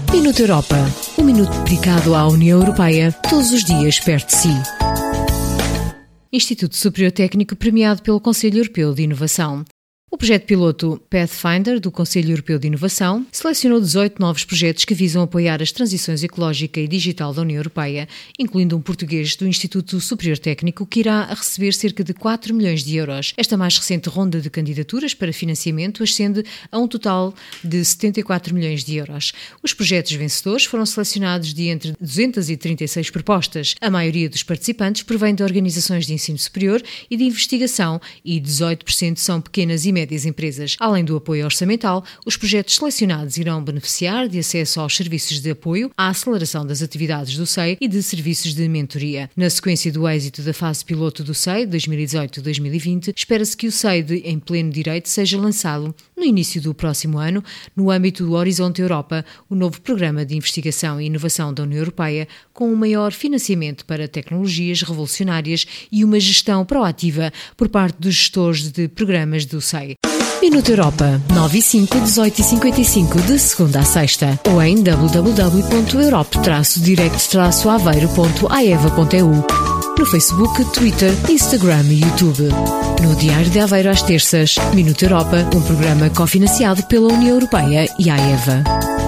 Minuto Europa. Um minuto dedicado à União Europeia, todos os dias perto de si. Instituto Superior Técnico premiado pelo Conselho Europeu de Inovação. O projeto piloto Pathfinder do Conselho Europeu de Inovação selecionou 18 novos projetos que visam apoiar as transições ecológica e digital da União Europeia, incluindo um português do Instituto Superior Técnico que irá receber cerca de 4 milhões de euros. Esta mais recente ronda de candidaturas para financiamento ascende a um total de 74 milhões de euros. Os projetos vencedores foram selecionados de entre 236 propostas. A maioria dos participantes provém de organizações de ensino superior e de investigação e 18% são pequenas e médias empresas. Além do apoio orçamental, os projetos selecionados irão beneficiar de acesso aos serviços de apoio à aceleração das atividades do SEI e de serviços de mentoria. Na sequência do êxito da fase piloto do SEI 2018-2020, espera-se que o SEI em pleno direito seja lançado no início do próximo ano, no âmbito do Horizonte Europa, o novo programa de investigação e inovação da União Europeia, com um maior financiamento para tecnologias revolucionárias e uma gestão proativa por parte dos gestores de programas do SEI. Minuto Europa, 9 e 5, 18 e 55, de segunda a sexta, ou em www.europe-direct-aveiro.aeva.eu, no Facebook, Twitter, Instagram e YouTube. No Diário de Aveiro às terças, Minuto Europa, um programa cofinanciado pela União Europeia e a AEVA.